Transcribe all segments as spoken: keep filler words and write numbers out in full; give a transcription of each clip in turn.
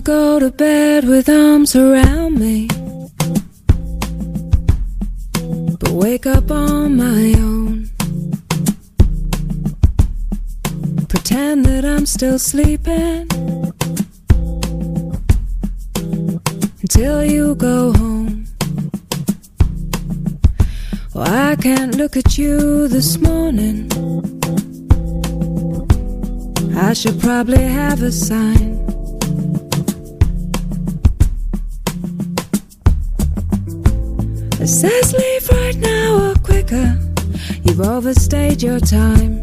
go to bed with arms around me, but wake up on my own. Pretend that I'm still sleeping until you go home. Well, I can't look at you this morning. I should probably have a sign. It says leave right now or quicker. You've overstayed your time.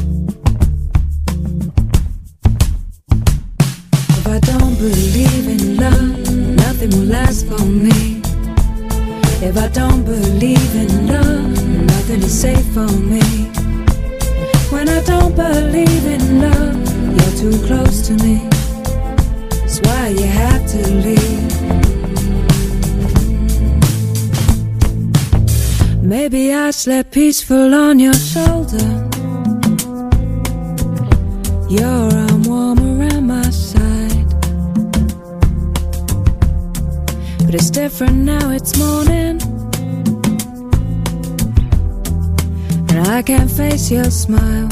If I don't believe in love, nothing will last for me. If I don't believe in love, nothing is safe for me. When I don't believe in love, you're too close to me. That's why you have to leave. Maybe I slept peaceful on your shoulder, your arm warm around my side. But it's different now, it's morning, and I can't face your smile.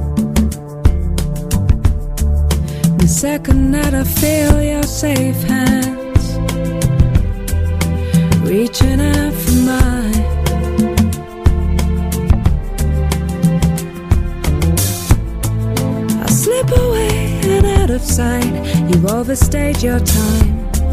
The second that I feel your safe hands reaching out for mine, I'll slip away and out of sight. You've overstayed your time.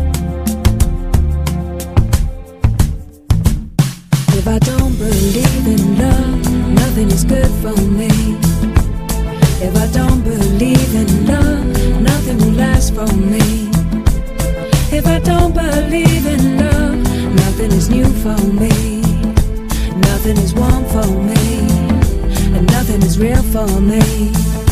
If I don't believe in love, nothing is good for me. If I don't believe in love, nothing will last for me. If I don't believe in love, nothing is new for me. Nothing is warm for me, and nothing is real for me.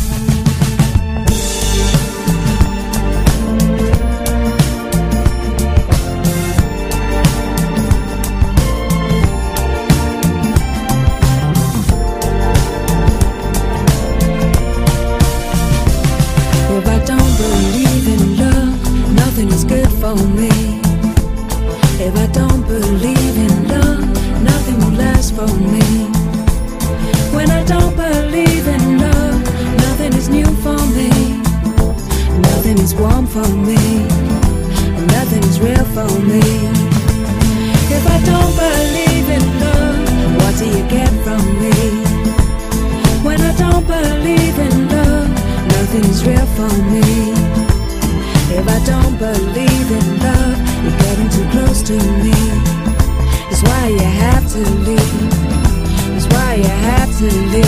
For me. If I don't believe in love, nothing will last for me. When I don't believe in love, nothing is new for me. Nothing is warm for me, and nothing is real for me. If I don't believe in love, what do you get from me? When I don't believe in love, nothing is real for me. If I don't believe in love, you're getting too close to me. That's why you have to leave. That's why you have to leave.